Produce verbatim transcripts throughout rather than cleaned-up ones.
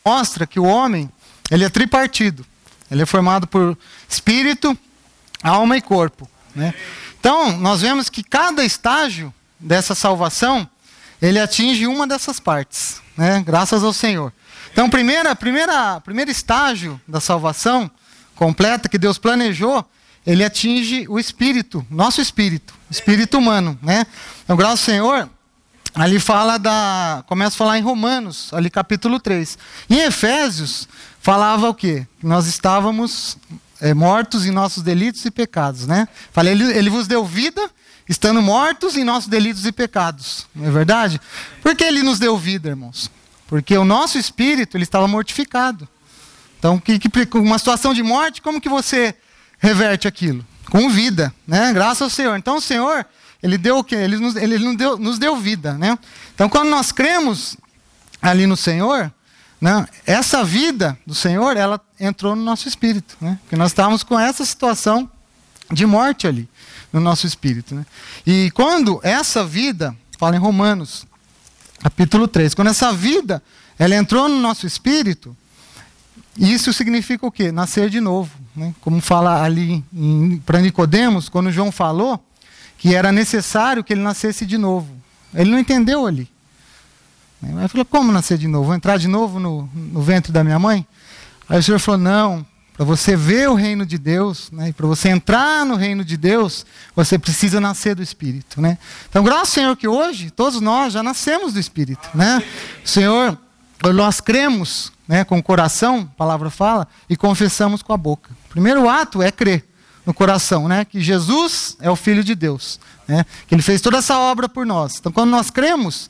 mostra que o homem, ele é tripartido. Ele é formado por espírito, alma e corpo, né? Então, nós vemos que cada estágio dessa salvação, ele atinge uma dessas partes, né? Graças ao Senhor. Então, primeira, primeira, primeiro estágio da salvação completa que Deus planejou, ele atinge o espírito, nosso espírito, espírito humano, né? Então, graças ao Senhor, ali fala da, começa a falar em Romanos, ali capítulo três. Em Efésios, falava o quê? Que nós estávamos é, mortos em nossos delitos e pecados, né? Falei, ele, ele vos deu vida, estando mortos em nossos delitos e pecados, não é verdade? Por que ele nos deu vida, irmãos? Porque o nosso espírito, ele estava mortificado. Então, que, que, uma situação de morte, como que você reverte aquilo? Com vida, né? Graças ao Senhor. Então, o Senhor, ele deu o quê? Ele nos, ele nos, deu, nos deu vida, né? Então, quando nós cremos ali no Senhor, né, essa vida do Senhor, ela entrou no nosso espírito, né? Porque nós estávamos com essa situação de morte ali, no nosso espírito, né? E quando essa vida, fala em Romanos, capítulo três, quando essa vida, ela entrou no nosso espírito, isso significa o quê? Nascer de novo, né? Como fala ali para Nicodemos, quando João falou que era necessário que ele nascesse de novo. Ele não entendeu ali. Ele falou, como nascer de novo? Vou entrar de novo no, no ventre da minha mãe? Aí o Senhor falou, não, para você ver o reino de Deus, né, e para você entrar no reino de Deus, você precisa nascer do Espírito, né? Então, graças ao Senhor que hoje, todos nós já nascemos do Espírito, né? O Senhor, nós cremos, né, com o coração, a palavra fala, e confessamos com a boca. O primeiro ato é crer no coração, né, que Jesus é o Filho de Deus, né, que Ele fez toda essa obra por nós. Então, quando nós cremos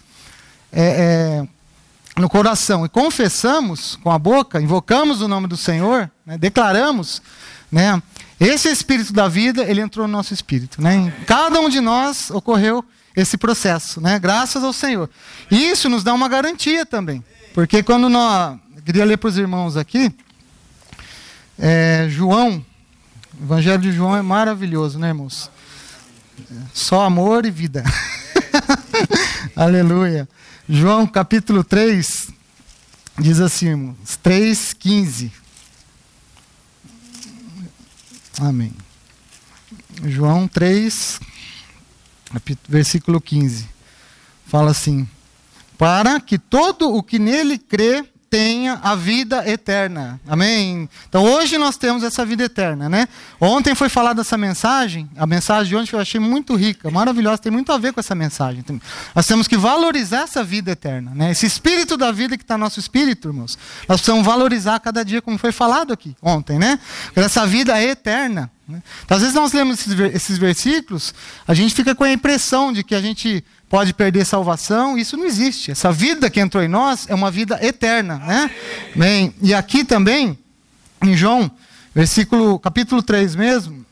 é, é, no coração e confessamos com a boca, invocamos o nome do Senhor, né, declaramos, né, esse Espírito da vida, ele entrou no nosso espírito, né? Em cada um de nós ocorreu esse processo, né, graças ao Senhor. E isso nos dá uma garantia também, porque quando nós, eu queria ler para os irmãos aqui, é, João, o Evangelho de João é maravilhoso, né, irmãos? Só amor e vida. Aleluia. João capítulo três, diz assim, irmãos, três, quinze. Amém. João três, versículo quinze. Fala assim, para que todo o que nele crê tenha a vida eterna. Amém? Então hoje nós temos essa vida eterna, né? Ontem foi falada essa mensagem, a mensagem de ontem eu achei muito rica, maravilhosa, tem muito a ver com essa mensagem. Nós temos que valorizar essa vida eterna, né? Esse espírito da vida que está no nosso espírito, irmãos. Nós precisamos valorizar cada dia, como foi falado aqui ontem, né? Essa vida é eterna. Né? Então, às vezes nós lemos esses, esses versículos, a gente fica com a impressão de que a gente pode perder salvação. Isso não existe. Essa vida que entrou em nós é uma vida eterna, né? Bem, e aqui também, em João, versículo, capítulo três mesmo,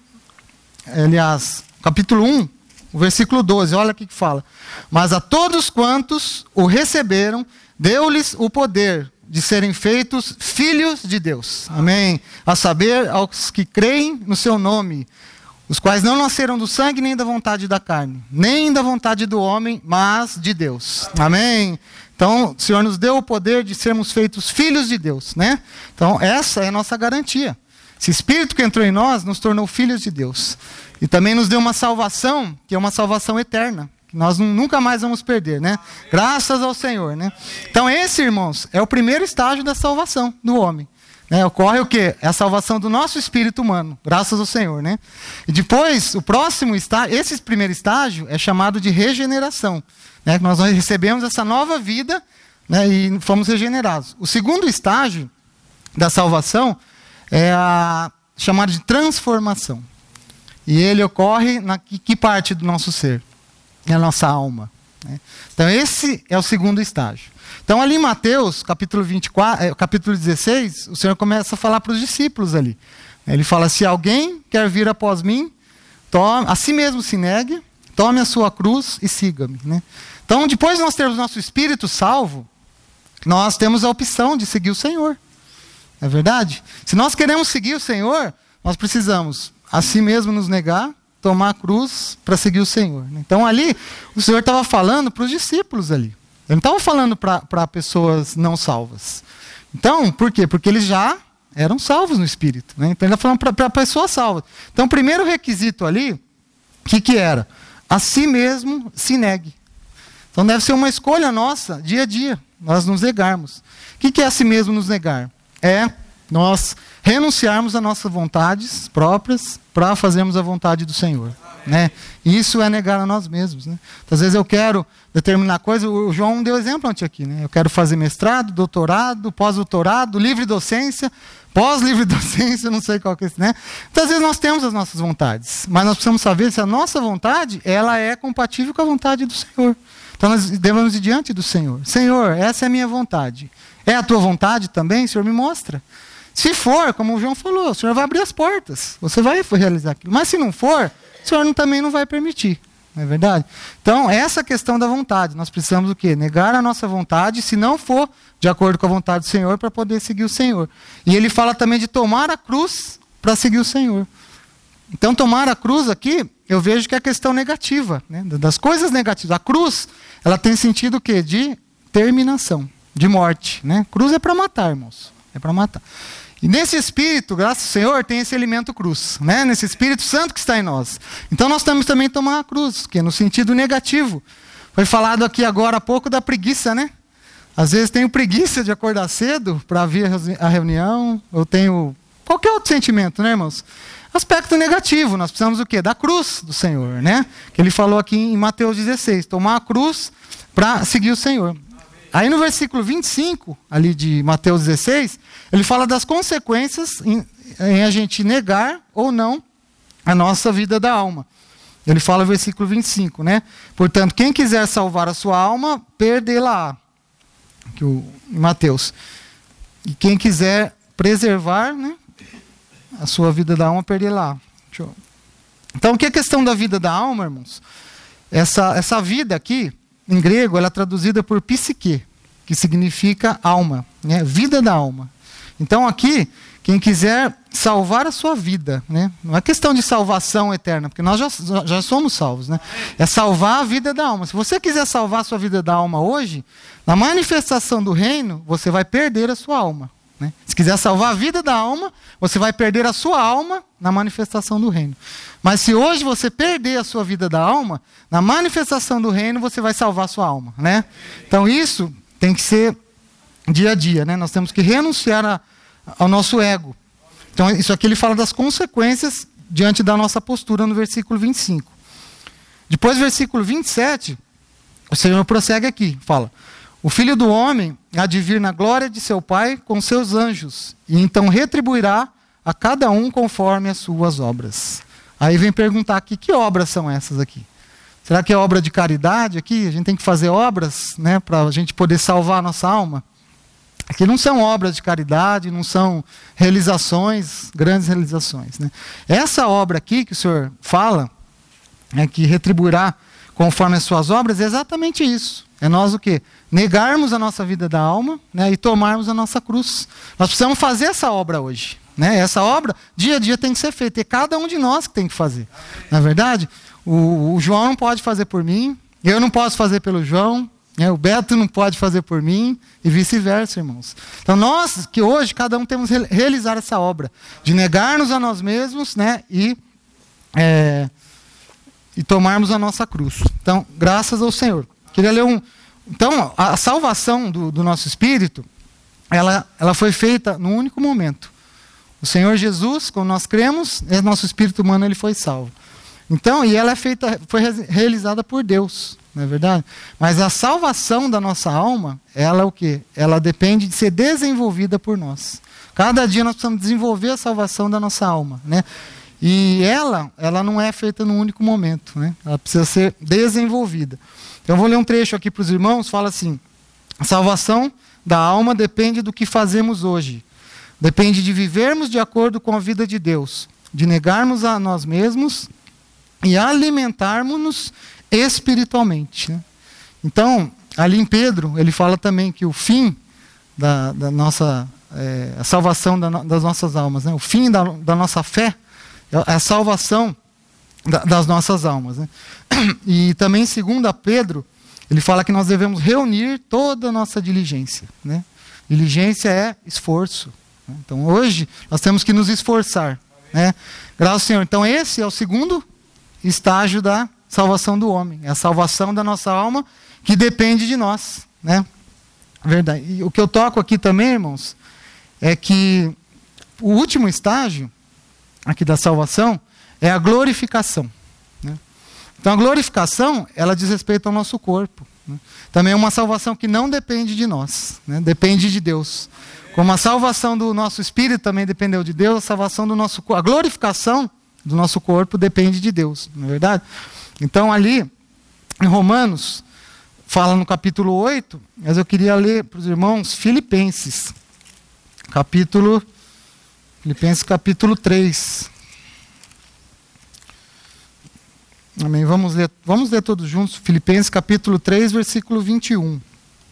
aliás, capítulo um, o versículo doze, olha o que fala. Mas a todos quantos o receberam, deu-lhes o poder de serem feitos filhos de Deus. Amém? A saber, aos que creem no seu nome, os quais não nasceram do sangue, nem da vontade da carne, nem da vontade do homem, mas de Deus. Amém? Então, o Senhor nos deu o poder de sermos feitos filhos de Deus, né? Então, essa é a nossa garantia. Esse Espírito que entrou em nós nos tornou filhos de Deus. E também nos deu uma salvação, que é uma salvação eterna, que nós nunca mais vamos perder, né? Graças ao Senhor, né? Então, esse, irmãos, é o primeiro estágio da salvação do homem. Né, ocorre o quê? É a salvação do nosso espírito humano, graças ao Senhor, né? E depois, o próximo estágio, esse primeiro estágio é chamado de regeneração, né? Nós recebemos essa nova vida, né, e fomos regenerados. O segundo estágio da salvação é a chamada de transformação. E ele ocorre na que, que parte do nosso ser? Na nossa alma. Né? Então esse é o segundo estágio. Então ali em Mateus, capítulo, vinte e quatro, capítulo dezesseis, o Senhor começa a falar para os discípulos ali. Ele fala, se alguém quer vir após mim, tome, a si mesmo se negue, tome a sua cruz e siga-me. Né? Então depois de nós termos nosso espírito salvo, nós temos a opção de seguir o Senhor. Não é verdade? Se nós queremos seguir o Senhor, nós precisamos a si mesmo nos negar, tomar a cruz para seguir o Senhor. Então ali, o Senhor estava falando para os discípulos ali. Ele não estava falando para pessoas não salvas. Então, por quê? Porque eles já eram salvos no Espírito, né? Então ele está falando para a pessoa salva. Então o primeiro requisito ali, o que, que era? A si mesmo se negue. Então deve ser uma escolha nossa, dia a dia, nós nos negarmos. O que, que é a si mesmo nos negar? É nós renunciarmos às nossas vontades próprias para fazermos a vontade do Senhor, né? Isso é negar a nós mesmos, né? Então, às vezes eu quero determinar coisa, o João deu exemplo ontem aqui, né? Eu quero fazer mestrado, doutorado, pós-doutorado, livre docência, pós-livre docência, não sei qual que é esse, né? Então, às vezes nós temos as nossas vontades, mas nós precisamos saber se a nossa vontade, ela é compatível com a vontade do Senhor. Então nós devemos ir diante do Senhor. Senhor, essa é a minha vontade. É a tua vontade também? Senhor, me mostra. Se for, como o João falou, o Senhor vai abrir as portas. Você vai realizar aquilo. Mas se não for, o Senhor não, também não vai permitir. Não é verdade? Então, essa questão da vontade. Nós precisamos o quê? Negar a nossa vontade, se não for de acordo com a vontade do Senhor, para poder seguir o Senhor. E ele fala também de tomar a cruz para seguir o Senhor. Então, tomar a cruz aqui, eu vejo que é a questão negativa, né? Das coisas negativas. A cruz, ela tem sentido o quê? De terminação, de morte, né? Cruz é para matar, irmãos. É para matar. E nesse Espírito, graças ao Senhor, tem esse elemento cruz, né? Nesse Espírito Santo que está em nós. Então nós temos também que tomar a cruz, que é no sentido negativo. Foi falado aqui agora há pouco da preguiça, né? Às vezes tenho preguiça de acordar cedo para vir a reunião, eu tenho qualquer outro sentimento, né, irmãos? Aspecto negativo, nós precisamos o quê? Da cruz do Senhor, né? Que ele falou aqui em Mateus dezesseis, tomar a cruz para seguir o Senhor. Aí no versículo vinte e cinco, ali de Mateus dezesseis, ele fala das consequências em, em a gente negar ou não a nossa vida da alma. Ele fala no versículo vinte e cinco, né? Portanto, quem quiser salvar a sua alma, perdê-la. Que o em Mateus. E quem quiser preservar, né, a sua vida da alma, perdê-la. Eu... Então, o que é a questão da vida da alma, irmãos? Essa, essa vida aqui, em grego, ela é traduzida por psique, que significa alma, né? Vida da alma. Então aqui, quem quiser salvar a sua vida, né? Não é questão de salvação eterna, porque nós já, já somos salvos, né? É salvar a vida da alma. Se você quiser salvar a sua vida da alma hoje, na manifestação do reino, você vai perder a sua alma, né? Se quiser salvar a vida da alma, você vai perder a sua alma na manifestação do reino. Mas se hoje você perder a sua vida da alma, na manifestação do reino você vai salvar a sua alma, né? Então isso tem que ser dia a dia, né? Nós temos que renunciar a, ao nosso ego. Então isso aqui ele fala das consequências diante da nossa postura no versículo vinte e cinco. Depois versículo vinte e sete, o Senhor prossegue aqui, fala: o Filho do Homem há de vir na glória de seu Pai com seus anjos, e então retribuirá a cada um conforme as suas obras. Aí vem perguntar aqui, que obras são essas aqui? Será que é obra de caridade aqui? A gente tem que fazer obras, né, para a gente poder salvar a nossa alma? Aqui não são obras de caridade, não são realizações, grandes realizações, né? Essa obra aqui que o Senhor fala, né, que retribuirá conforme as suas obras, é exatamente isso. É nós o quê? Negarmos a nossa vida da alma, né, e tomarmos a nossa cruz. Nós precisamos fazer essa obra hoje, né? Essa obra, dia a dia, tem que ser feita. É cada um de nós que tem que fazer. Na é verdade, o, o João não pode fazer por mim, eu não posso fazer pelo João, né? O Beto não pode fazer por mim, e vice-versa, irmãos. Então nós, que hoje, cada um temos que realizar essa obra, de negar-nos a nós mesmos, né, e, é, e tomarmos a nossa cruz. Então, graças ao Senhor. Queria ler um... Então, a salvação do, do nosso espírito, ela, ela foi feita num único momento. O Senhor Jesus, quando nós cremos, nosso espírito humano ele foi salvo. Então, e ela é feita, foi realizada por Deus, não é verdade? Mas a salvação da nossa alma, ela é o quê? Ela depende de ser desenvolvida por nós. Cada dia nós precisamos desenvolver a salvação da nossa alma, né? E ela, ela não é feita num único momento, né? Ela precisa ser desenvolvida. Então, eu vou ler um trecho aqui para os irmãos, fala assim: a salvação da alma depende do que fazemos hoje. Depende de vivermos de acordo com a vida de Deus, de negarmos a nós mesmos e alimentarmos-nos espiritualmente, né? Então, ali em Pedro, ele fala também que o fim da, da nossa é, a salvação da, das nossas almas, né? O fim da, da nossa fé é a salvação da, das nossas almas, né? E também, segundo a Pedro, ele fala que nós devemos reunir toda a nossa diligência, né? Diligência é esforço. Então hoje nós temos que nos esforçar, né? Graças ao Senhor. Então esse é o segundo estágio da salvação do homem. É a salvação da nossa alma que depende de nós, né? Verdade. E o que eu toco aqui também, irmãos, é que o último estágio aqui da salvação é a glorificação, né? Então a glorificação, ela diz respeito ao nosso corpo, né? Também é uma salvação que não depende de nós, né? Depende de Deus. Como a salvação do nosso espírito também dependeu de Deus, a salvação do nosso corpo, a glorificação do nosso corpo depende de Deus, não é verdade? Então ali, em Romanos, fala no capítulo oito, mas eu queria ler para os irmãos Filipenses, capítulo, Filipenses capítulo três. Amém. Vamos ler, vamos ler todos juntos, Filipenses capítulo três, versículo vinte e um.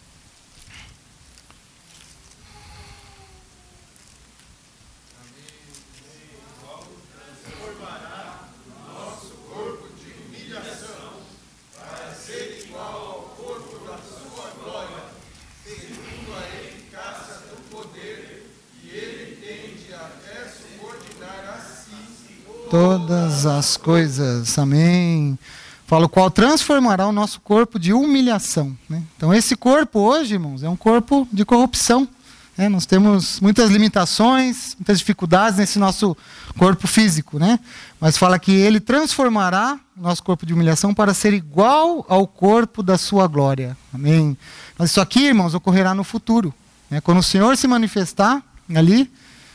Todas as coisas, amém. Fala o qual transformará o nosso corpo de humilhação, né? Então esse corpo hoje, irmãos, é um corpo de corrupção, né? Nós temos muitas limitações, muitas dificuldades nesse nosso corpo físico, né? Mas fala que ele transformará o nosso corpo de humilhação para ser igual ao corpo da sua glória, amém. Mas isso aqui, irmãos, ocorrerá no futuro, né? Quando o Senhor se manifestar ali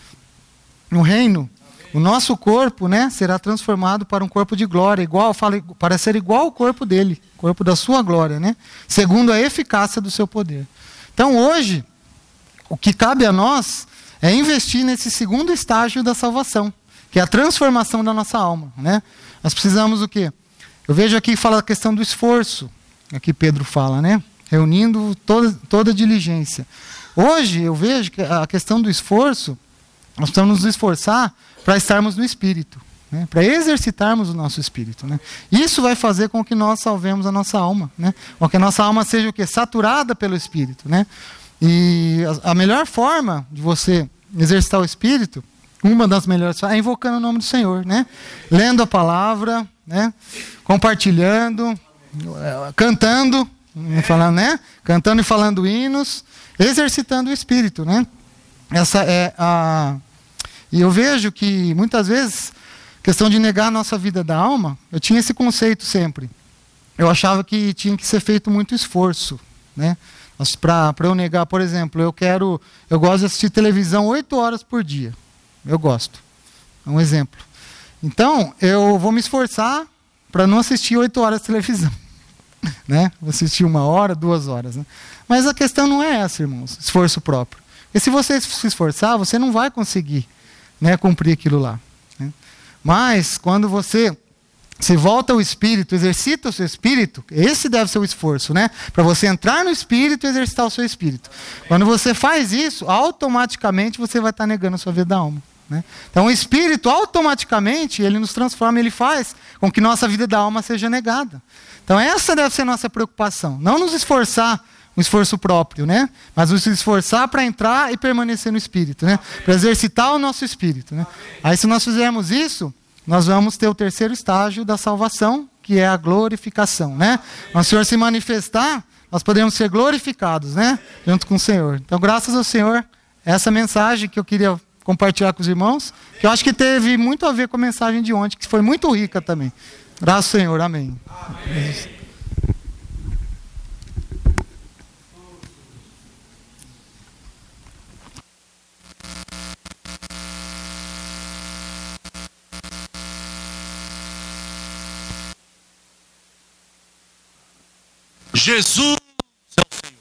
no reino, o nosso corpo, né, será transformado para um corpo de glória, igual, fala, para ser igual ao corpo dele, corpo da sua glória, né, segundo a eficácia do seu poder. Então hoje, o que cabe a nós é investir nesse segundo estágio da salvação, que é a transformação da nossa alma, né? Nós precisamos o quê? Eu vejo aqui fala a questão do esforço, aqui Pedro fala, né, reunindo toda, toda a diligência. Hoje eu vejo que a questão do esforço, nós precisamos nos esforçar para estarmos no Espírito, né? Para exercitarmos o nosso Espírito, né? Isso vai fazer com que nós salvemos a nossa alma, né? Com que a nossa alma seja o quê? Saturada pelo Espírito, né? E a, a melhor forma de você exercitar o Espírito, uma das melhores formas, é invocando o nome do Senhor, né? Lendo a palavra, né? Compartilhando, cantando, falando, né? Cantando e falando hinos, exercitando o Espírito, né? Essa é a... E eu vejo que, muitas vezes, questão de negar a nossa vida da alma, eu tinha esse conceito sempre. Eu achava que tinha que ser feito muito esforço, né? Para eu negar, por exemplo, eu quero... Eu gosto de assistir televisão oito horas por dia. Eu gosto. É um exemplo. Então, eu vou me esforçar para não assistir oito horas de televisão. Né? Vou assistir uma hora, duas horas. Né? Mas a questão não é essa, irmãos. Esforço próprio. E se você se esforçar, você não vai conseguir, né, cumprir aquilo lá, né? Mas quando você se volta ao Espírito, exercita o seu Espírito, esse deve ser o esforço, né? Para você entrar no Espírito e exercitar o seu Espírito. Quando você faz isso, automaticamente você vai estar negando a sua vida da alma, né? Então o Espírito, automaticamente, ele nos transforma, ele faz com que nossa vida da alma seja negada. Então essa deve ser a nossa preocupação. Não nos esforçar, um esforço próprio, né? Mas nos esforçar para entrar e permanecer no Espírito, né? Para exercitar o nosso Espírito, né? Aí se nós fizermos isso, nós vamos ter o terceiro estágio da salvação, que é a glorificação, né? Quando o Senhor se manifestar, nós podemos ser glorificados, né? Junto com o Senhor. Então, graças ao Senhor, essa mensagem que eu queria compartilhar com os irmãos, que eu acho que teve muito a ver com a mensagem de ontem, que foi muito rica também. Graças ao Senhor, amém. Amém. Jesus é o Senhor.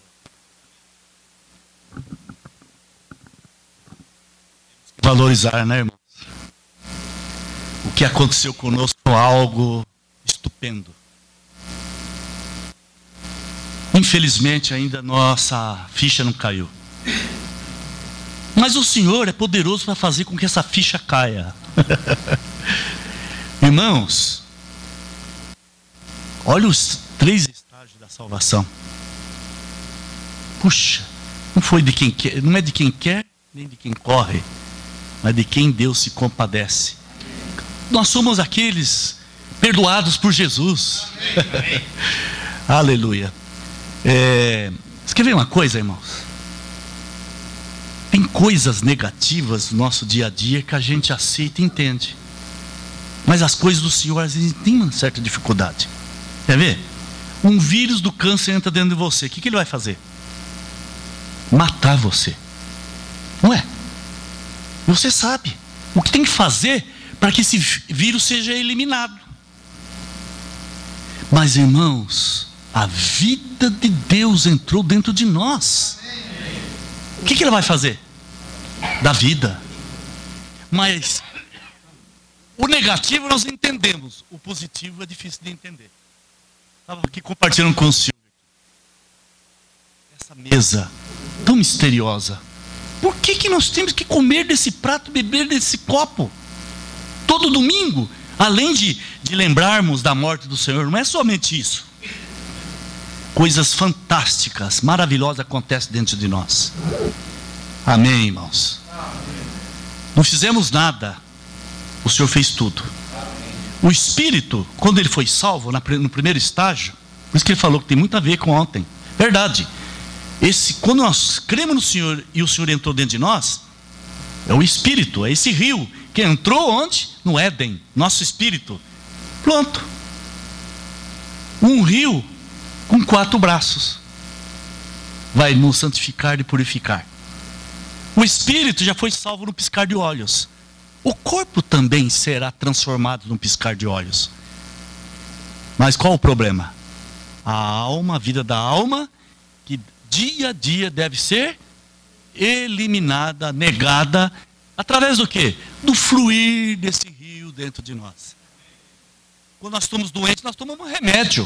Valorizar, né, irmãos? O que aconteceu conosco foi algo estupendo. Infelizmente, ainda nossa ficha não caiu. Mas o Senhor é poderoso para fazer com que essa ficha caia. Irmãos, olha os três estágios da salvação. Puxa, Não foi de quem quer, não é de quem quer, nem de quem corre, mas de quem Deus se compadece. Nós somos aqueles perdoados por Jesus. Aleluia. É, você quer ver uma coisa, irmãos? Tem coisas negativas no nosso dia a dia que a gente aceita e entende. Mas as coisas do Senhor às vezes tem uma certa dificuldade. Quer ver? Um vírus do câncer entra dentro de você. O que, que ele vai fazer? Matar você. Não é? Você sabe o que tem que fazer para que esse vírus seja eliminado. Mas, irmãos, a vida de Deus entrou dentro de nós. O que, que ele vai fazer? Da vida. Mas o negativo nós entendemos. O positivo é difícil de entender. Estava aqui compartilhando com o senhor essa mesa tão misteriosa. Por que, que nós temos que comer desse prato, beber desse copo? Todo domingo, além de, de lembrarmos da morte do Senhor, não é somente isso. Coisas fantásticas, maravilhosas acontecem dentro de nós. Amém, irmãos? Não fizemos nada, o Senhor fez tudo. O Espírito, quando ele foi salvo, no primeiro estágio, por isso que ele falou que tem muito a ver com ontem. Verdade. Esse, quando nós cremos no Senhor e o Senhor entrou dentro de nós, é o Espírito, é esse rio que entrou onde? No Éden, nosso Espírito. Pronto. Um rio com quatro braços vai nos santificar e purificar. O Espírito já foi salvo no piscar de olhos. O corpo também será transformado num piscar de olhos. Mas qual o problema? A alma, a vida da alma, que dia a dia deve ser eliminada, negada, através do quê? Do fluir desse rio dentro de nós. Quando nós estamos doentes, nós tomamos remédio.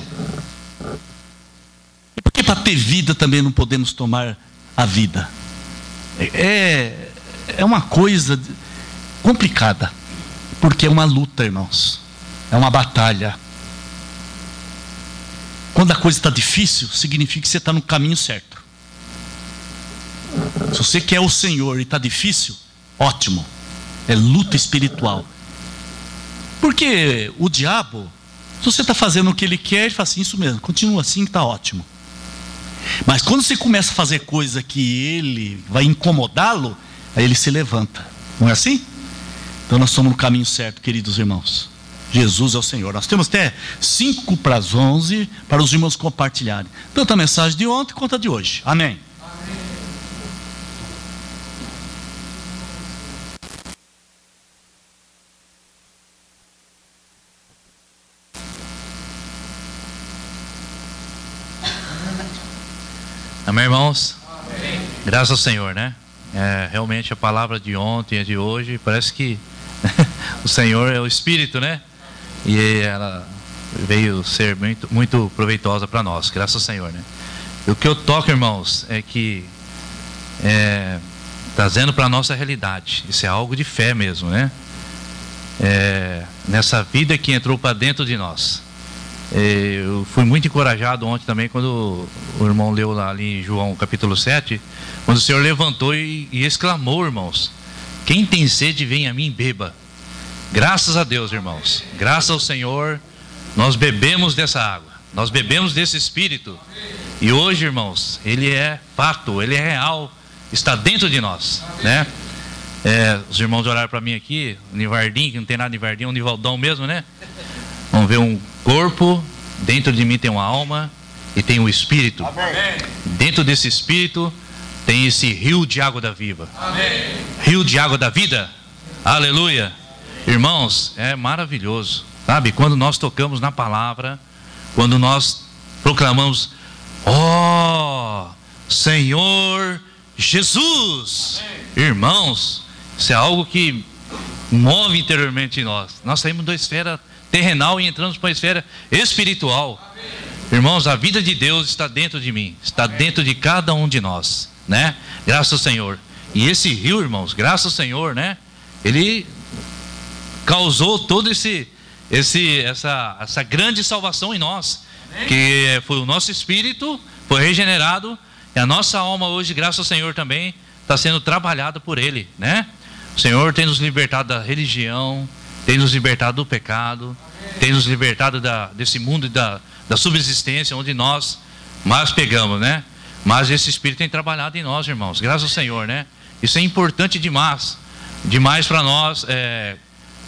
E por que para ter vida também não podemos tomar a vida? É, é uma coisa complicada, porque é uma luta, irmãos. É uma batalha. Quando a coisa está difícil, significa que você está no caminho certo. Se você quer o Senhor e está difícil, ótimo. É luta espiritual. Porque o diabo, se você está fazendo o que ele quer, ele fala assim, isso mesmo, continua assim que está ótimo. Mas quando você começa a fazer coisa que ele vai incomodá-lo, aí ele se levanta. Não é assim? Então nós estamos no caminho certo, queridos irmãos. Jesus é o Senhor. Nós temos até cinco para as onze para os irmãos compartilharem. Tanto a mensagem de ontem quanto a de hoje. Amém. Amém, irmãos? Amém. Graças ao Senhor, né? É, realmente a palavra de ontem e de hoje, parece que o Senhor é o Espírito, né? E ela veio ser muito, muito proveitosa para nós, graças ao Senhor, né? E o que eu toco, irmãos, é que é, trazendo para a nossa realidade, isso é algo de fé mesmo, né? É, nessa vida que entrou para dentro de nós. Eu fui muito encorajado ontem também quando o irmão leu lá ali em João capítulo sete, quando o Senhor levantou e, e exclamou, irmãos, quem tem sede vem a mim beba. Graças a Deus, irmãos, graças ao Senhor, nós bebemos dessa água, nós bebemos desse Espírito, e hoje, irmãos, ele é fato, ele é real, está dentro de nós, né? É, os irmãos olharam para mim aqui, o Nivardim, que não tem nada de Nivardim, é um Nivaldão mesmo, né? Vamos ver um corpo, dentro de mim tem uma alma e tem um espírito. Amém. Dentro desse espírito tem esse rio de água da vida. Amém. Rio de água da vida. Aleluia. Irmãos, é maravilhoso, sabe? Quando nós tocamos na palavra, quando nós proclamamos, ó Senhor Jesus. Amém. Irmãos, isso é algo que move interiormente em nós. Nós saímos da esfera terrenal e entramos para a esfera espiritual. Amém. Irmãos, a vida de Deus está dentro de mim, está Amém. Dentro de cada um de nós, né? Graças ao Senhor. E esse rio, irmãos, graças ao Senhor, né? Ele causou todo esse, esse, essa, essa grande salvação em nós, Amém. Que foi o nosso espírito, foi regenerado E a nossa alma hoje, graças ao Senhor também, está sendo trabalhada por Ele, né? O Senhor tem nos libertado da religião, tem nos libertado do pecado, tem nos libertado da, desse mundo da, da subsistência, onde nós mais pegamos, né? Mas esse Espírito tem trabalhado em nós, irmãos, graças ao Senhor, né? Isso é importante demais, demais para nós é,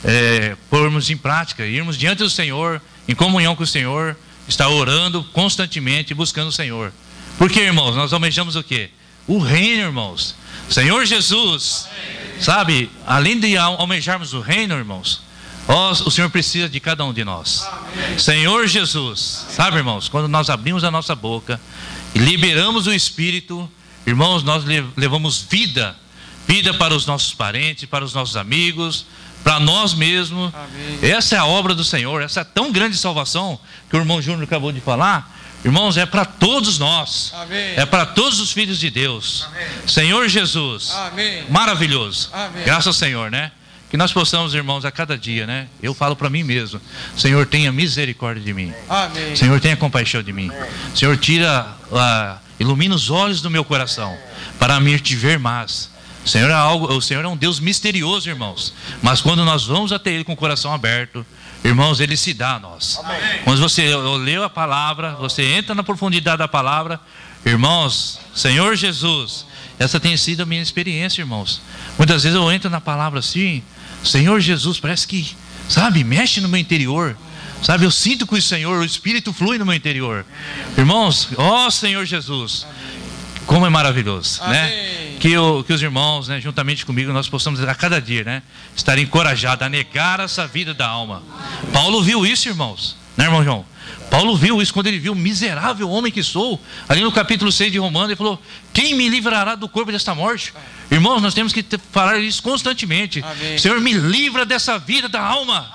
é, pormos em prática, irmos diante do Senhor, em comunhão com o Senhor, estar orando constantemente, buscando o Senhor. Porque, irmãos, nós almejamos o quê? O reino, irmãos. Senhor Jesus, sabe, além de almejarmos o reino, irmãos, ó, o Senhor precisa de cada um de nós. Senhor Jesus, sabe, irmãos, quando nós abrimos a nossa boca e liberamos o Espírito, irmãos, nós levamos vida, vida para os nossos parentes, para os nossos amigos, para nós mesmos. Amém. Essa é a obra do Senhor, essa tão grande salvação que o irmão Júnior acabou de falar, irmãos, é para todos nós. Amém. É para todos os filhos de Deus. Amém. Senhor Jesus, amém. Maravilhoso. Amém. Graças ao Senhor, né? Que nós possamos, irmãos, a cada dia, né? Eu falo para mim mesmo: Senhor, tenha misericórdia de mim. Amém. Senhor, tenha compaixão de mim. Amém. Senhor, tira, uh, ilumina os olhos do meu coração para me te ver mais. O Senhor é algo, o Senhor é um Deus misterioso, irmãos. Mas quando nós vamos até Ele com o coração aberto, irmãos, Ele se dá a nós. Amém. Quando você lê a palavra, você entra na profundidade da palavra, irmãos, Senhor Jesus, essa tem sido a minha experiência, irmãos. Muitas vezes eu entro na palavra assim, Senhor Jesus, parece que, sabe, mexe no meu interior. Sabe, eu sinto que o Senhor, o Espírito flui no meu interior. Irmãos, ó Senhor Jesus, como é maravilhoso, amém. Né? Que, o, que os irmãos, né, juntamente comigo, nós possamos a cada dia, né, estar encorajados a negar essa vida da alma. Paulo viu isso, irmãos, né, irmão João? Paulo viu isso quando ele viu o miserável homem que sou. Ali no capítulo seis de Romanos, ele falou: quem me livrará do corpo desta morte? Irmãos, nós temos que falar isso constantemente. Amém. Senhor, me livra dessa vida da alma.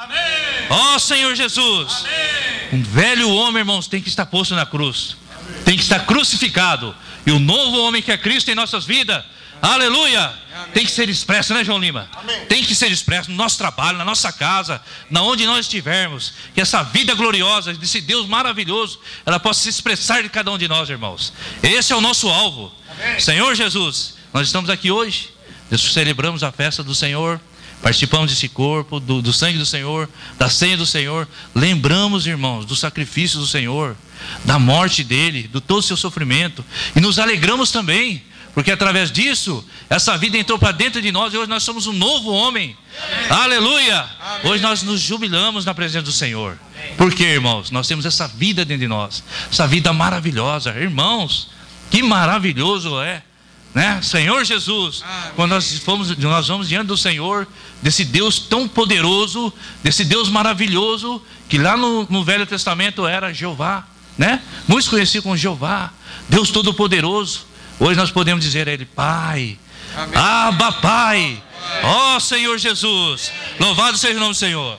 Ó Senhor Jesus. Amém. Um velho homem, irmãos, tem que estar posto na cruz. Amém. Tem que estar crucificado. E o novo homem que é Cristo em nossas vidas, aleluia, amém. Tem que ser expresso, né, João Lima? Amém. Tem que ser expresso no nosso trabalho, na nossa casa, na onde nós estivermos. Que essa vida gloriosa desse Deus maravilhoso, ela possa se expressar de cada um de nós, irmãos. Esse é o nosso alvo. Amém. Senhor Jesus, nós estamos aqui hoje, celebramos a festa do Senhor, participamos desse corpo, do, do sangue do Senhor, da ceia do Senhor. Lembramos, irmãos, do sacrifício do Senhor, da morte dele, do todo o seu sofrimento, e nos alegramos também, porque através disso, essa vida entrou para dentro de nós, e hoje nós somos um novo homem. Amém. Aleluia. Amém. Hoje nós nos jubilamos na presença do Senhor. Amém. Porque, irmãos, nós temos essa vida dentro de nós, essa vida maravilhosa. Irmãos, que maravilhoso é, né? Senhor Jesus, amém. Quando nós, fomos, nós vamos diante do Senhor, desse Deus tão poderoso, desse Deus maravilhoso, que lá no, no Velho Testamento era Jeová, né? Muitos conheciam como Jeová, Deus Todo-Poderoso. Hoje nós podemos dizer a Ele: Pai, amém. Abba Pai, ó Senhor Jesus, louvado seja o nome do Senhor.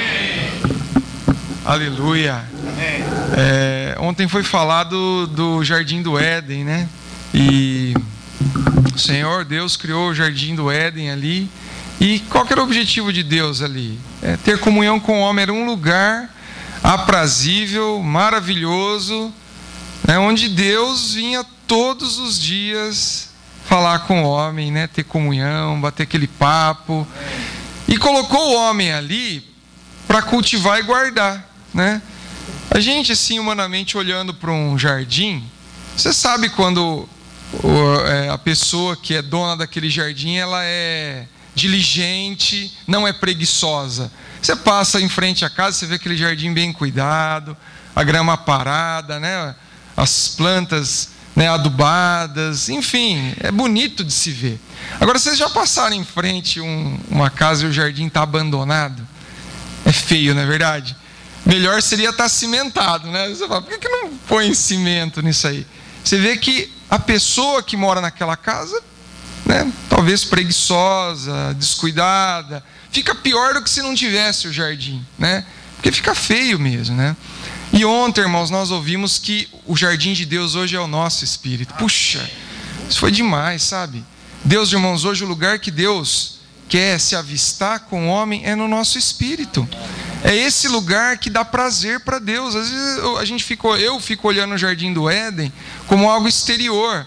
Amém. Aleluia. Amém. É, ontem foi falado do Jardim do Éden, né? E o Senhor Deus criou o Jardim do Éden ali. E qual que era o objetivo de Deus ali? É ter comunhão com o homem. Era um lugar aprazível, maravilhoso, né, onde Deus vinha todos os dias falar com o homem, né, ter comunhão, bater aquele papo. E colocou o homem ali para cultivar e guardar, né? A gente, assim, humanamente, olhando para um jardim, você sabe quando o, é, a pessoa que é dona daquele jardim, ela é diligente, não é preguiçosa. Você passa em frente à casa, você vê aquele jardim bem cuidado, a grama parada, né? As plantas, né, adubadas, enfim, é bonito de se ver. Agora, vocês já passaram em frente um, uma casa e o jardim está abandonado? É feio, não é verdade? Melhor seria estar cimentado, né? Você fala: por que não põe cimento nisso aí? Você vê que a pessoa que mora naquela casa, né, talvez preguiçosa, descuidada, fica pior do que se não tivesse o jardim, né? Porque fica feio mesmo, né? E ontem, irmãos, nós ouvimos que o jardim de Deus hoje é o nosso espírito. Puxa, isso foi demais, sabe? Deus, irmãos, hoje o lugar que Deus quer se avistar com o homem é no nosso espírito. É esse lugar que dá prazer para Deus. Às vezes a gente fica, eu fico olhando o Jardim do Éden como algo exterior.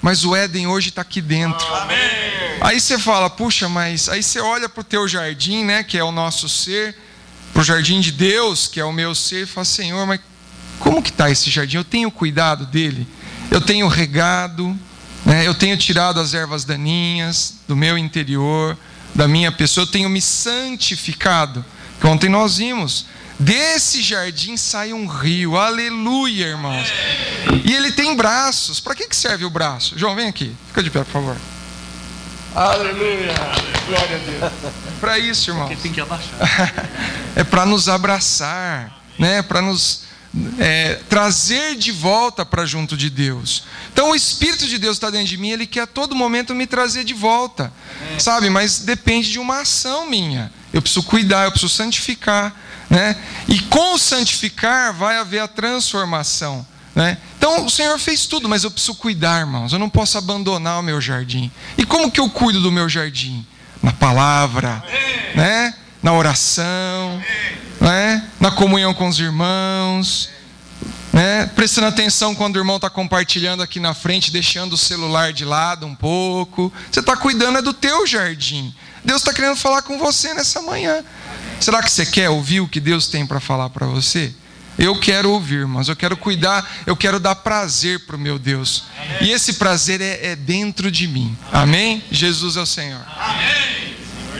mas o Éden hoje está aqui dentro. Amém. Aí você fala, puxa, mas aí você olha para o teu jardim, né, que é o nosso ser, para o jardim de Deus, que é o meu ser, e fala, Senhor, mas como que está esse jardim? Eu tenho cuidado dele? Eu tenho regado, né? Eu tenho tirado as ervas daninhas do meu interior, da minha pessoa, eu tenho me santificado. Que ontem nós vimos, desse jardim sai um rio, aleluia, irmãos. E ele tem braços. Para que que serve o braço? João, vem aqui, fica de pé, por favor. Aleluia, glória a Deus. Para isso, irmãos. Porque tem que abaixar. É para nos abraçar, né? Para nos é, trazer de volta para junto de Deus. Então o Espírito de Deus está dentro de mim, Ele quer a todo momento me trazer de volta, é. sabe? Mas depende de uma ação minha. Eu preciso cuidar, eu preciso santificar, né? E com o santificar vai haver a transformação, né? Então o Senhor fez tudo, mas eu preciso cuidar, irmãos. Eu não posso abandonar o meu jardim. E como que eu cuido do meu jardim? Na palavra, é. né? Na oração, né? Na comunhão com os irmãos, né? Prestando atenção quando o irmão está compartilhando aqui na frente, deixando o celular de lado um pouco. Você está cuidando é do teu jardim. Deus está querendo falar com você nessa manhã. Será que você quer ouvir o que Deus tem para falar para você? Eu quero ouvir, irmãos. Eu quero cuidar, eu quero dar prazer para o meu Deus. Amém. E esse prazer é, é dentro de mim. Amém? Jesus é o Senhor. Amém.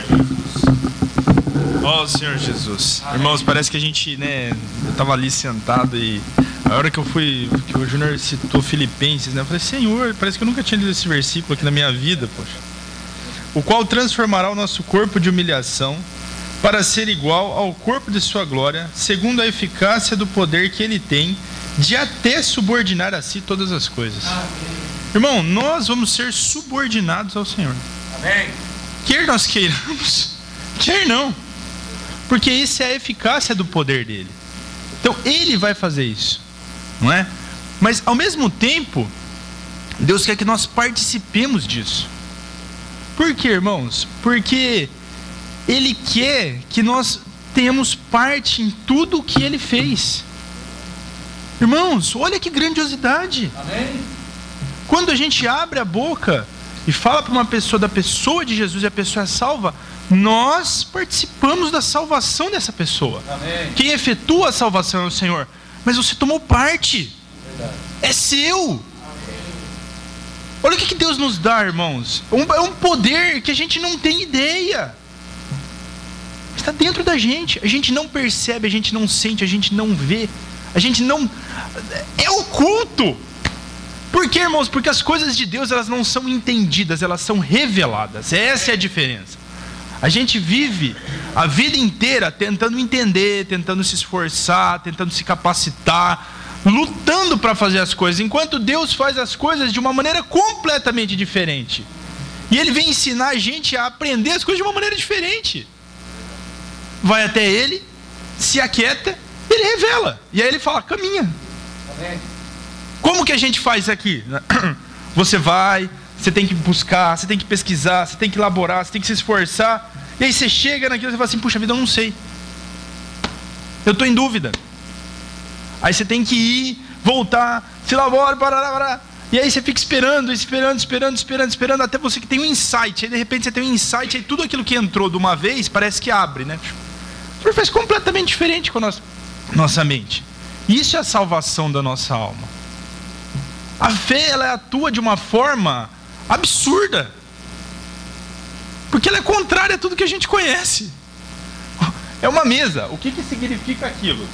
Ó oh, Senhor Jesus. Amém. Irmãos, parece que a gente, né, eu estava ali sentado e a hora que eu fui, que o Júnior citou Filipenses, né, eu falei, Senhor, parece que eu nunca tinha lido esse versículo aqui na minha vida, poxa. O qual transformará o nosso corpo de humilhação para ser igual ao corpo de sua glória, segundo a eficácia do poder que ele tem de até subordinar a si todas as coisas. Amém. Irmão, nós vamos ser subordinados ao Senhor. Amém. Quer nós queiramos, quer não. Porque isso é a eficácia do poder dele. Então ele vai fazer isso, não é? Mas ao mesmo tempo, Deus quer que nós participemos disso. Por quê, irmãos? Porque Ele quer que nós tenhamos parte em tudo o que Ele fez. Irmãos, olha que grandiosidade. Amém. Quando a gente abre a boca e fala para uma pessoa da pessoa de Jesus e a pessoa é salva, nós participamos da salvação dessa pessoa. Amém. Quem efetua a salvação é o Senhor. Mas você tomou parte. Verdade. É seu. Olha o que Deus nos dá, irmãos. É um poder que a gente não tem ideia. Está dentro da gente. A gente não percebe, a gente não sente, a gente não vê. A gente não... É oculto. Por quê, irmãos? Porque as coisas de Deus, elas não são entendidas, elas são reveladas. Essa é a diferença. A gente vive a vida inteira tentando entender, tentando se esforçar, tentando se capacitar, lutando para fazer as coisas, enquanto Deus faz as coisas de uma maneira completamente diferente. E Ele vem ensinar a gente a aprender as coisas de uma maneira diferente. Vai até Ele, se aquieta, Ele revela. E aí Ele fala, caminha. Como que a gente faz aqui? Você vai, você tem que buscar, você tem que pesquisar, você tem que elaborar, você tem que se esforçar. E aí você chega naquilo e você fala assim, puxa vida, eu não sei. Eu estou em dúvida. Aí você tem que ir, voltar, se elabora, parará, parará. E aí você fica esperando, esperando, esperando, esperando, esperando, até você que tem um insight. Aí de repente você tem um insight, aí tudo aquilo que entrou de uma vez parece que abre, né? O Senhor faz completamente diferente com a nossa, nossa mente. Isso é a salvação da nossa alma. A fé, ela atua de uma forma absurda. Porque ela é contrária a tudo que a gente conhece. É uma mesa. O que que significa aquilo?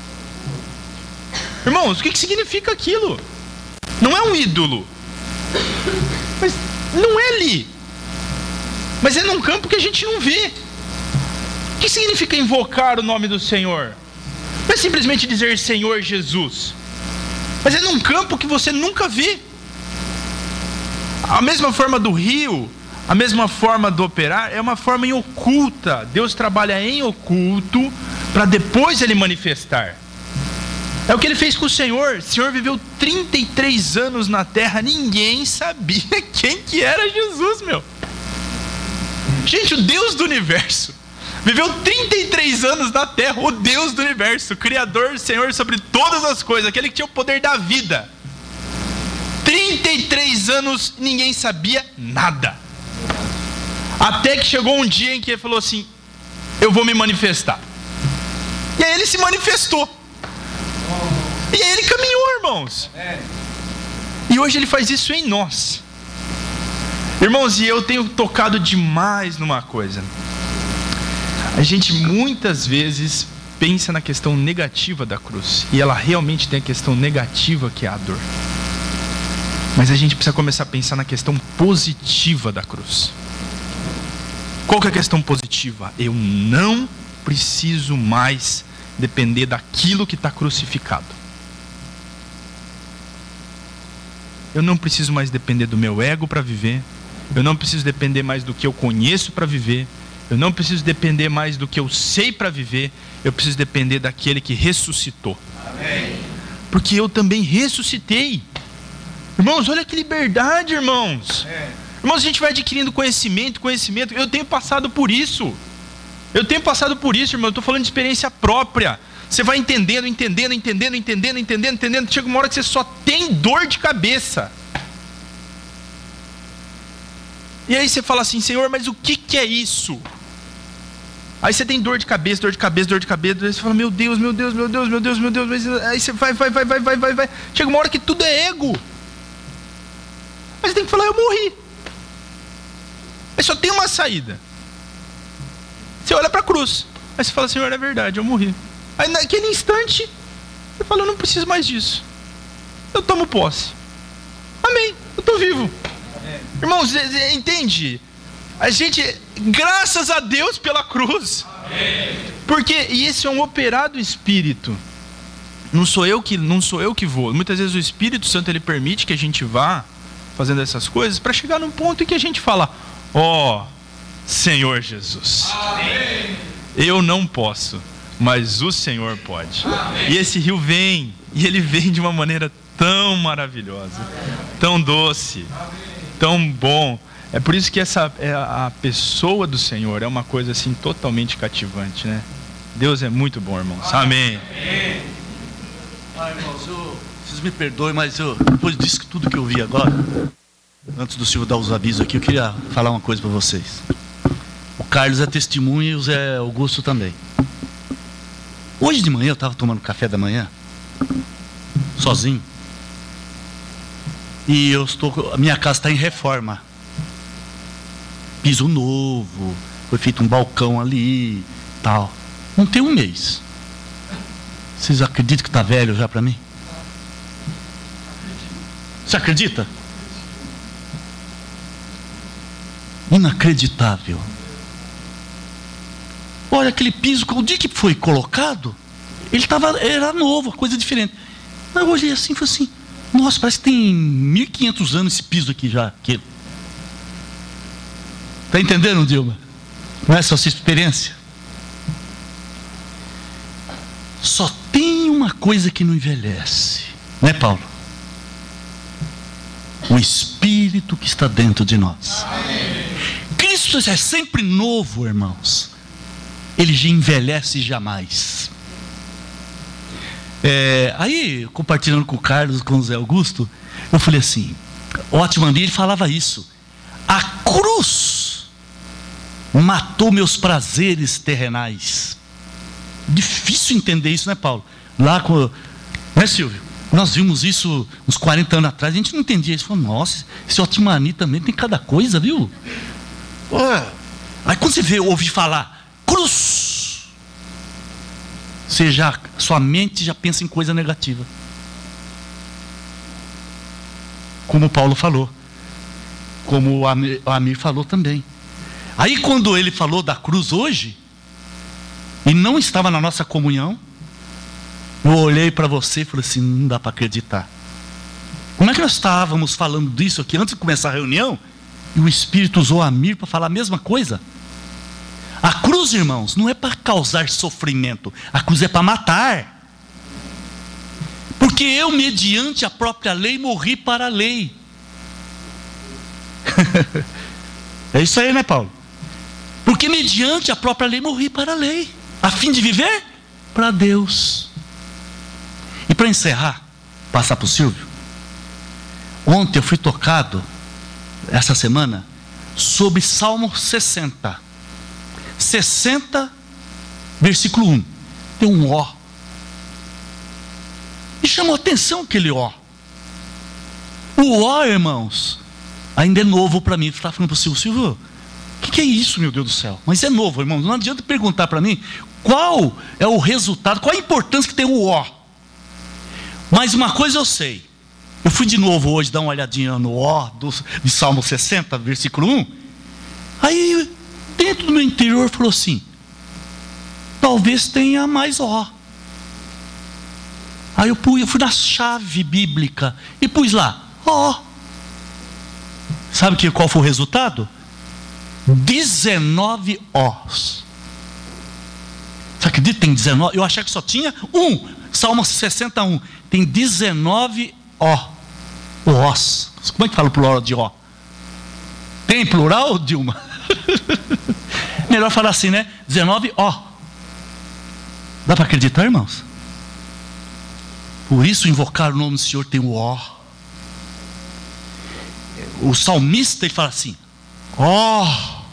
Irmãos, o que que significa aquilo? Não é um ídolo. Mas não é ali. Mas é num campo que a gente não vê. O que significa invocar o nome do Senhor? Não é simplesmente dizer Senhor Jesus. Mas é num campo que você nunca vê. A mesma forma do rio, a mesma forma do operar, é uma forma em oculta. Deus trabalha em oculto para depois Ele manifestar. É o que Ele fez com o Senhor. O Senhor viveu trinta e três anos na terra. Ninguém sabia quem que era Jesus, meu. Gente, o Deus do universo viveu trinta e três anos na terra. O Deus do universo, Criador, Senhor sobre todas as coisas, aquele que tinha o poder da vida. trinta trinta e três anos, ninguém sabia nada. Até que chegou um dia em que ele falou assim: eu vou me manifestar. E aí ele se manifestou. E aí ele caminhou, irmãos. E hoje ele faz isso em nós. Irmãos, e eu tenho tocado demais numa coisa. A gente muitas vezes pensa na questão negativa da cruz. E ela realmente tem a questão negativa, que é a dor. Mas a gente precisa começar a pensar na questão positiva da cruz. Qual que é a questão positiva? Eu não preciso mais depender daquilo que está crucificado. Eu não preciso mais depender do meu ego para viver. Eu não preciso depender mais do que eu conheço para viver. Eu não preciso depender mais do que eu sei para viver. Eu preciso depender daquele que ressuscitou. Amém. Porque eu também ressuscitei. Irmãos, olha que liberdade, irmãos. É. Irmãos, a gente vai adquirindo conhecimento, conhecimento. Eu tenho passado por isso. Eu tenho passado por isso, irmão. Eu estou falando de experiência própria. Você vai entendendo, entendendo, entendendo, entendendo, entendendo, entendendo. Chega uma hora que você só tem dor de cabeça. E aí você fala assim: Senhor, mas o que, que é isso? Aí você tem dor de cabeça, dor de cabeça, dor de cabeça. Aí você fala: meu Deus, meu Deus, meu Deus, meu Deus, meu Deus. Aí você vai, vai, vai, vai, vai, vai, vai. Chega uma hora que tudo é ego. Aí você tem que falar: eu morri. Aí só tem uma saída. Você olha para a cruz. Aí você fala: Senhor, é verdade, eu morri. Aí naquele instante você fala: eu não preciso mais disso. Eu tomo posse. Amém, eu estou vivo. Irmãos, entende? A gente, graças a Deus pela cruz. Porque, e esse é um operado espírito. Não sou eu que, não sou eu que vou. Muitas vezes o Espírito Santo, ele permite que a gente vá fazendo essas coisas para chegar num ponto em que a gente fala: ó, oh, Senhor Jesus, amém. Eu não posso, mas o Senhor pode. Amém. E esse rio vem, e ele vem de uma maneira tão maravilhosa, amém. Tão doce, amém. Tão bom. É por isso que essa, é a pessoa do Senhor é uma coisa assim totalmente cativante, né? Deus é muito bom, irmãos. Amém. Amém. Ah, irmãos, eu, vocês me perdoem, mas eu, depois disso tudo que eu vi agora, antes do senhor dar os avisos aqui, eu queria falar uma coisa para vocês. O Carlos é testemunha e o Zé Augusto também. Hoje de manhã eu estava tomando café da manhã, sozinho. E eu estou, a minha casa está em reforma. Piso novo, foi feito um balcão ali, tal. Não tem um mês. Vocês acreditam que está velho já para mim? Você acredita? Inacreditável. Olha aquele piso, o dia que foi colocado, ele tava, era novo, coisa diferente. Mas eu olhei assim e falei assim: nossa, parece que tem mil e quinhentos anos esse piso aqui já. Aqui. Está entendendo, Dilma? Não é só essa experiência? Só tem uma coisa que não envelhece, né, Paulo? O Espírito que está dentro de nós. Amém. Cristo é sempre novo, irmãos. Ele já envelhece jamais. É, aí, compartilhando com o Carlos, com o Zé Augusto, eu falei assim: ótimo, ele falava isso. A cruz matou meus prazeres terrenais. Difícil entender isso, né, Paulo? Lá com... Né, Silvio? Nós vimos isso uns quarenta anos atrás, a gente não entendia isso. Falou: nossa, esse Otimani também tem cada coisa, viu? Ué. Aí quando você vê, ouve falar cruz, você já, sua mente já pensa em coisa negativa. Como o Paulo falou, como o Amir, o Amir falou também. Aí quando ele falou da cruz hoje, e não estava na nossa comunhão, eu olhei para você e falei assim: não dá para acreditar. Como é que nós estávamos falando disso aqui antes de começar a reunião, e o Espírito usou a Amir para falar a mesma coisa? A cruz, irmãos, não é para causar sofrimento, a cruz é para matar. Porque eu, mediante a própria lei, morri para a lei. É isso aí, né, Paulo? Porque mediante a própria lei morri para a lei, a fim de viver para Deus. E para encerrar, passar para o Silvio, Ontem eu fui tocado, essa semana, sobre Salmo sessenta. sessenta, versículo um. Tem um ó. E chamou a atenção aquele ó. O ó, irmãos, ainda é novo para mim. Eu estava falando para o Silvio, Silvio, o que, que é isso, meu Deus do céu? Mas é novo, irmãos. Não adianta perguntar para mim qual é o resultado, qual a importância que tem o ó. Mas uma coisa eu sei. Eu fui de novo hoje dar uma olhadinha no ó do, de Salmo sessenta, versículo um. Aí, dentro do meu interior, falou assim: talvez tenha mais ó. Aí eu fui, eu fui na chave bíblica e pus lá, ó. Sabe que, qual foi o resultado? dezenove ós. Você acredita que tem dezenove? Eu achava que só tinha um. Salmo sessenta e um. Tem dezenove ó. Ós. Como é que fala o plural de ó? Tem plural, Dilma? Melhor falar assim, né? dezenove ó. Dá para acreditar, irmãos? Por isso invocar o nome do Senhor tem o ó. O salmista, ele fala assim: ó.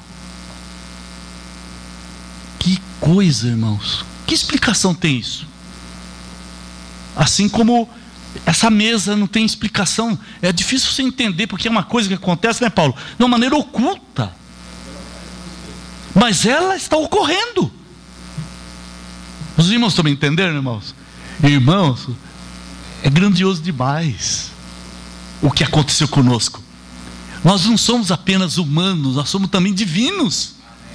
Que coisa, irmãos. Que explicação tem isso? Assim como essa mesa não tem explicação. É difícil você entender, porque é uma coisa que acontece, né, Paulo? De uma maneira oculta. Mas ela está ocorrendo. Os irmãos estão me entendendo, irmãos? Irmãos, é grandioso demais o que aconteceu conosco. Nós não somos apenas humanos, nós somos também divinos.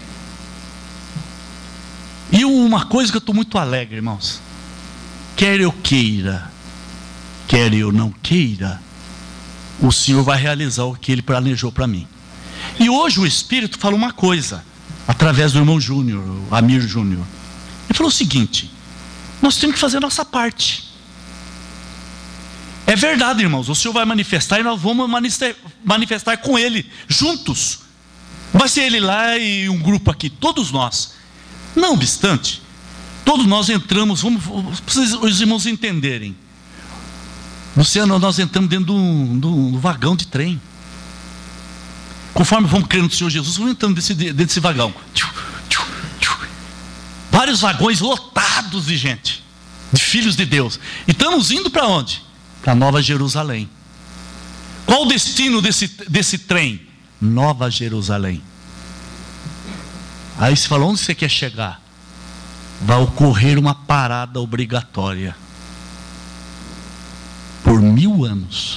E uma coisa que eu estou muito alegre, irmãos: quer eu queira, quer eu não queira, o Senhor vai realizar o que Ele planejou para mim. E hoje o Espírito falou uma coisa, através do irmão Júnior, Amir Júnior. Ele falou o seguinte: nós temos que fazer a nossa parte. É verdade, irmãos, o Senhor vai manifestar e nós vamos manifestar com Ele, juntos. Vai ser Ele lá e um grupo aqui, todos nós. Não obstante, todos nós entramos, vamos, para os irmãos entenderem. Luciano, nós entramos dentro do, do, do vagão de trem. Conforme vamos crendo no Senhor Jesus, vamos entrando desse, desse vagão. Vários vagões lotados de gente, de filhos de Deus. E estamos indo para onde? Para Nova Jerusalém. Qual o destino desse, desse trem? Nova Jerusalém. Aí você fala: onde você quer chegar? Vai ocorrer uma parada obrigatória por mil anos.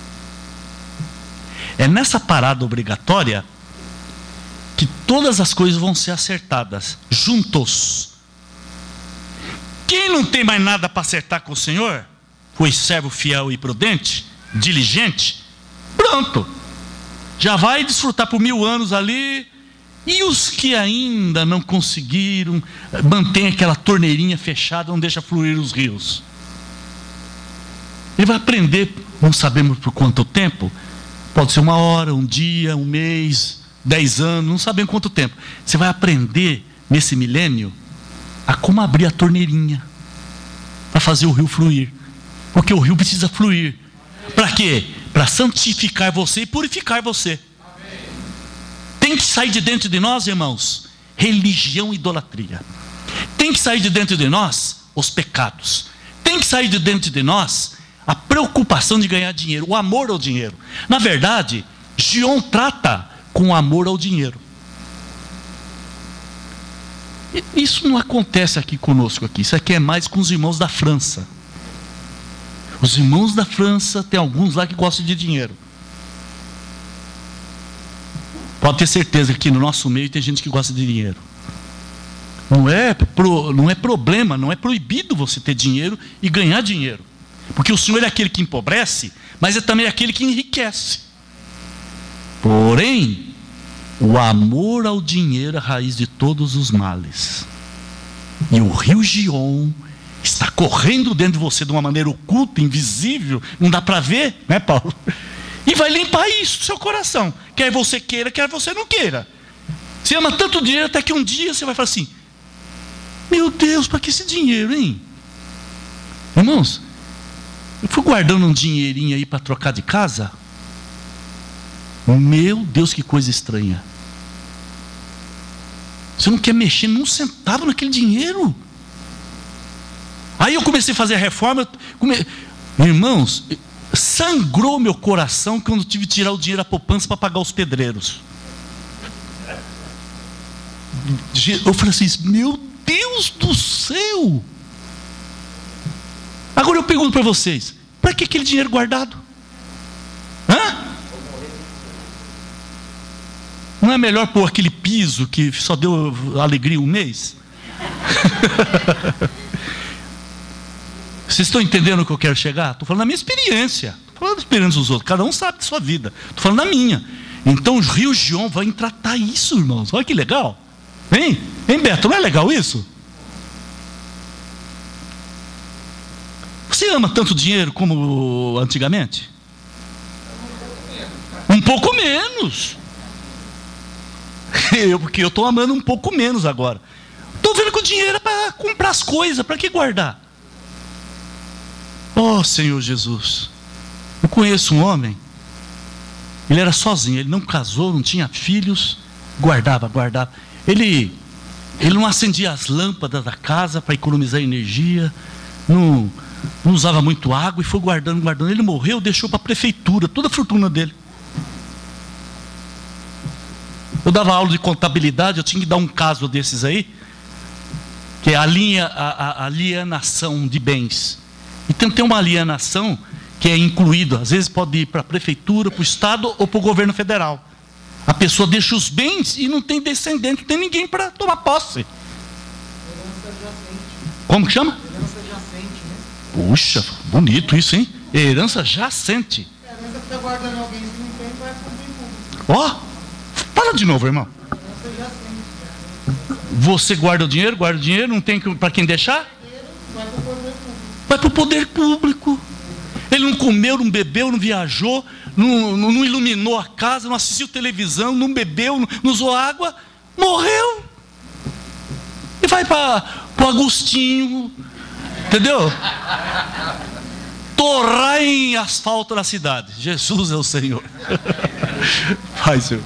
É nessa parada obrigatória que todas as coisas vão ser acertadas juntos. Quem não tem mais nada para acertar com o Senhor, foi servo fiel e prudente, diligente, pronto, já vai desfrutar por mil anos ali. E os que ainda não conseguiram, mantém aquela torneirinha fechada, não deixa fluir os rios. Ele vai aprender, não sabemos por quanto tempo, pode ser uma hora, um dia, um mês, dez anos, não sabemos quanto tempo. Você vai aprender nesse milênio a como abrir a torneirinha para fazer o rio fluir, porque o rio precisa fluir. Para quê? Para santificar você e purificar você. Tem que sair de dentro de nós, irmãos, religião e idolatria. Tem que sair de dentro de nós os pecados. Tem que sair de dentro de nós a preocupação de ganhar dinheiro, o amor ao dinheiro. Na verdade, Gion trata com amor ao dinheiro. Isso não acontece aqui conosco aqui. Isso aqui é mais com os irmãos da França. Os irmãos da França, tem alguns lá que gostam de dinheiro. Pode ter certeza que no nosso meio tem gente que gosta de dinheiro. Não é, pro, não é problema, não é proibido você ter dinheiro e ganhar dinheiro. Porque o Senhor é aquele que empobrece, mas é também aquele que enriquece. Porém, o amor ao dinheiro é a raiz de todos os males. E o rio Gion está correndo dentro de você de uma maneira oculta, invisível, não dá para ver, né, Paulo? E vai limpar isso do seu coração. Quer você queira, quer você não queira. Você ama tanto dinheiro até que um dia você vai falar assim: meu Deus, para que esse dinheiro, hein? Irmãos, eu fui guardando um dinheirinho aí para trocar de casa. Meu Deus, que coisa estranha. Você não quer mexer num centavo naquele dinheiro. Aí eu comecei a fazer a reforma. Come... Irmãos, sangrou meu coração quando eu tive que tirar o dinheiro da poupança para pagar os pedreiros. Eu falei assim, meu Deus do céu. Agora eu pergunto para vocês, para que aquele dinheiro guardado? Hã? Não é melhor pôr aquele piso que só deu alegria um mês? Vocês estão entendendo o que eu quero chegar? Estou falando da minha experiência. Estou falando da experiência dos outros. Cada um sabe da sua vida. Estou falando da minha. Então o Rio Gion vai tratar isso, irmãos. Olha que legal. Hein? Hein, Beto? Não é legal isso? Você ama tanto dinheiro como antigamente? Um pouco menos. Eu, porque eu estou amando um pouco menos agora. Estou vendo que o dinheiro é para comprar as coisas. Para que guardar? Oh, Senhor Jesus. Eu conheço um homem. Ele era sozinho. Ele não casou, não tinha filhos. Guardava, guardava. Ele, ele não acendia as lâmpadas da casa para economizar energia. Não, não usava muito água. E foi guardando, guardando. Ele morreu, deixou para a prefeitura toda a fortuna dele. Eu dava aula de contabilidade, eu tinha que dar um caso desses aí, que é a, linha, a, a, a alienação de bens. E tem, tem uma alienação que é incluída, às vezes pode ir para a prefeitura, para o estado ou para o governo federal. A pessoa deixa os bens e não tem descendente, não tem ninguém para tomar posse. Como que chama? Herança jacente, né? Puxa, bonito isso, hein? Herança jacente. A herança que está guardando alguém que não tem, vai cumprir público. Ó! Fala de novo, irmão. Você guarda o dinheiro, guarda o dinheiro, não tem para quem deixar? Vai para o poder público. Ele não comeu, não bebeu, não viajou, não, não, não iluminou a casa, não assistiu televisão, não bebeu, não, não usou água, morreu. E vai para o Agostinho, entendeu? Torrar em asfalto na cidade. Jesus é o Senhor. Vai, Senhor.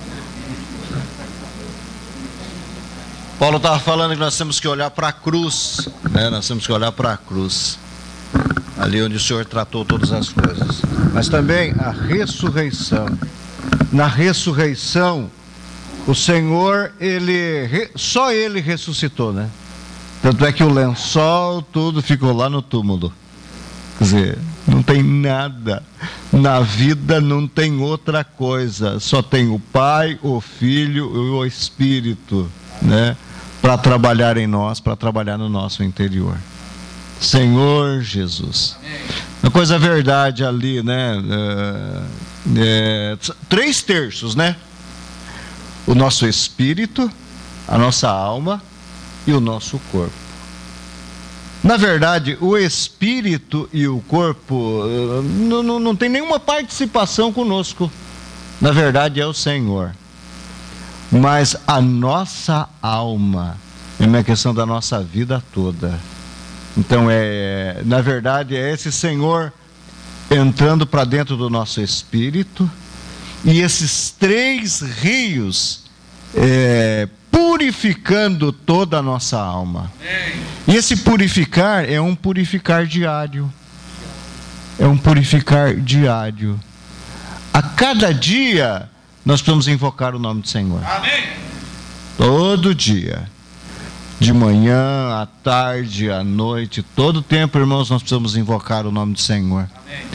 Paulo estava falando que nós temos que olhar para a cruz, né? Nós temos que olhar para a cruz, ali onde o Senhor tratou todas as coisas. Mas também a ressurreição. Na ressurreição, o Senhor, ele, só Ele ressuscitou, né? Tanto é que o lençol, tudo ficou lá no túmulo. Quer dizer, não tem nada. Na vida não tem outra coisa. Só tem o Pai, o Filho e o Espírito, né? Para trabalhar em nós, para trabalhar no nosso interior. Senhor Jesus. Uma coisa verdade ali, né? É, é, três terços, né? O nosso espírito, a nossa alma e o nosso corpo. Na verdade, o espírito e o corpo não, não, não tem nenhuma participação conosco. Na verdade, é o Senhor. Mas a nossa alma é uma questão da nossa vida toda. Então, é, na verdade, é esse Senhor entrando para dentro do nosso espírito e esses três rios é, purificando toda a nossa alma. E esse purificar é um purificar diário. É um purificar diário. A cada dia nós precisamos invocar o nome do Senhor. Amém. Todo dia. De manhã, à tarde, à noite, todo tempo, irmãos, nós precisamos invocar o nome do Senhor. Amém.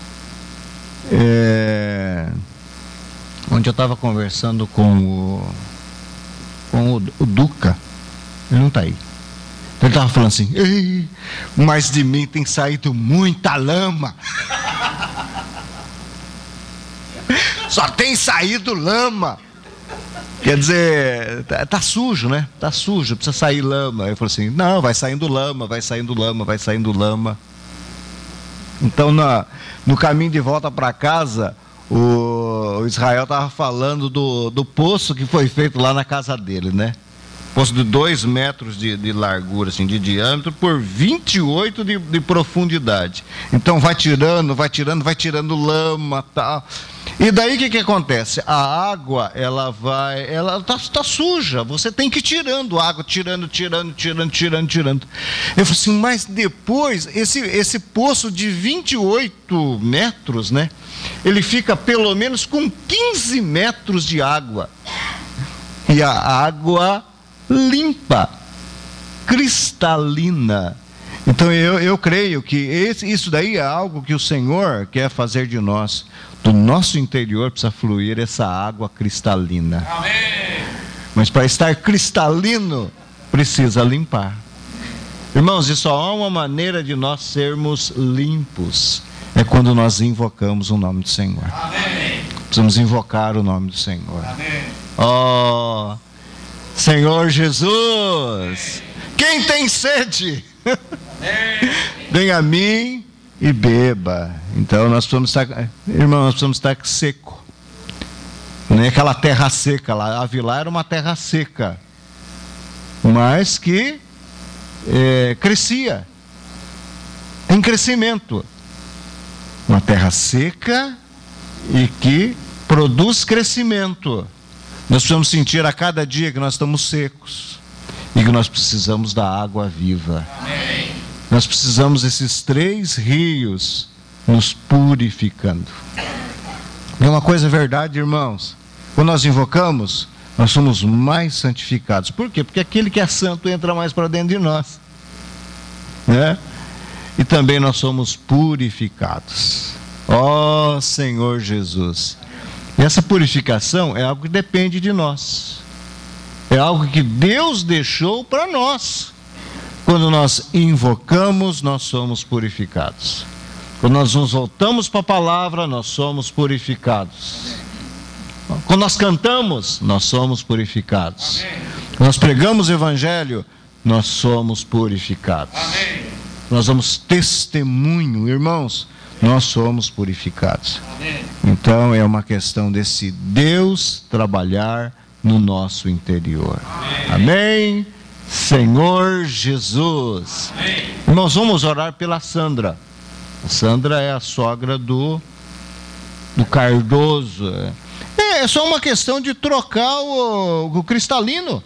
É... Onde eu estava conversando com o, com o, o Duca, ele não está aí. Ele estava falando assim, ei, mas de mim tem saído muita lama. Só tem saído lama. Quer dizer, tá, tá sujo, né? Tá sujo, precisa sair lama. Eu falei assim, não, vai saindo lama, vai saindo lama, vai saindo lama. Então, na, no caminho de volta para casa, o, o Israel estava falando do, do poço que foi feito lá na casa dele, né? Poço de dois metros de, de largura, assim, de diâmetro, por vinte e oito de, de profundidade. Então vai tirando, vai tirando, vai tirando lama, tal. E daí o que, que acontece? A água, ela vai, ela está tá suja, você tem que ir tirando água, tirando, tirando, tirando, tirando, tirando. Eu falei assim, mas depois, esse, esse poço de vinte e oito metros, né? Ele fica pelo menos com quinze metros de água. E a água limpa, cristalina. Então eu, eu creio que esse, isso daí é algo que o Senhor quer fazer de nós. Do nosso interior precisa fluir essa água cristalina. Amém. Mas para estar cristalino, precisa limpar. Irmãos, e só há uma maneira de nós sermos limpos. É quando nós invocamos o nome do Senhor. Amém. Precisamos invocar o nome do Senhor. Amém. Oh, Senhor Jesus, quem tem sede, vem a mim e beba. Então nós precisamos estar, irmão, nós precisamos estar seco. Não é aquela terra seca lá. A Vila era uma terra seca, mas que é, crescia, em crescimento. Uma terra seca e que produz crescimento. Nós precisamos sentir a cada dia que nós estamos secos e que nós precisamos da água viva. Amém. Nós precisamos desses três rios nos purificando. E uma coisa é verdade, irmãos. Quando nós invocamos, nós somos mais santificados. Por quê? Porque aquele que é santo entra mais para dentro de nós, né? E também nós somos purificados. Ó Senhor Jesus. E essa purificação é algo que depende de nós. É algo que Deus deixou para nós. Quando nós invocamos, nós somos purificados. Quando nós nos voltamos para a palavra, nós somos purificados. Quando nós cantamos, nós somos purificados. Quando nós pregamos o evangelho, nós somos purificados. Amém. Nós damos testemunho, irmãos, nós somos purificados. Amém. Então é uma questão desse Deus trabalhar no nosso interior. Amém. Amém. Senhor Jesus. Amém. Nós vamos orar pela Sandra. A Sandra é a sogra do, do Cardoso. É, é só uma questão de trocar o, o cristalino.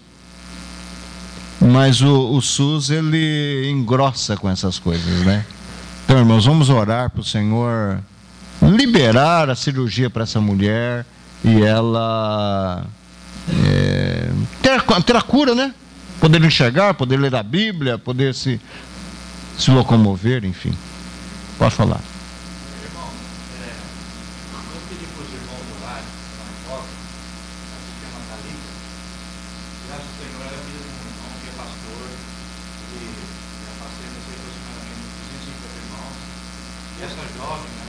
Mas o, o SUS, ele engrossa com essas coisas, né? Então, irmãos, vamos orar para o Senhor liberar a cirurgia para essa mulher e ela é, ter, ter a cura, né? Poder enxergar, poder ler a Bíblia, poder se, se locomover, enfim. Pode falar. Essa jovem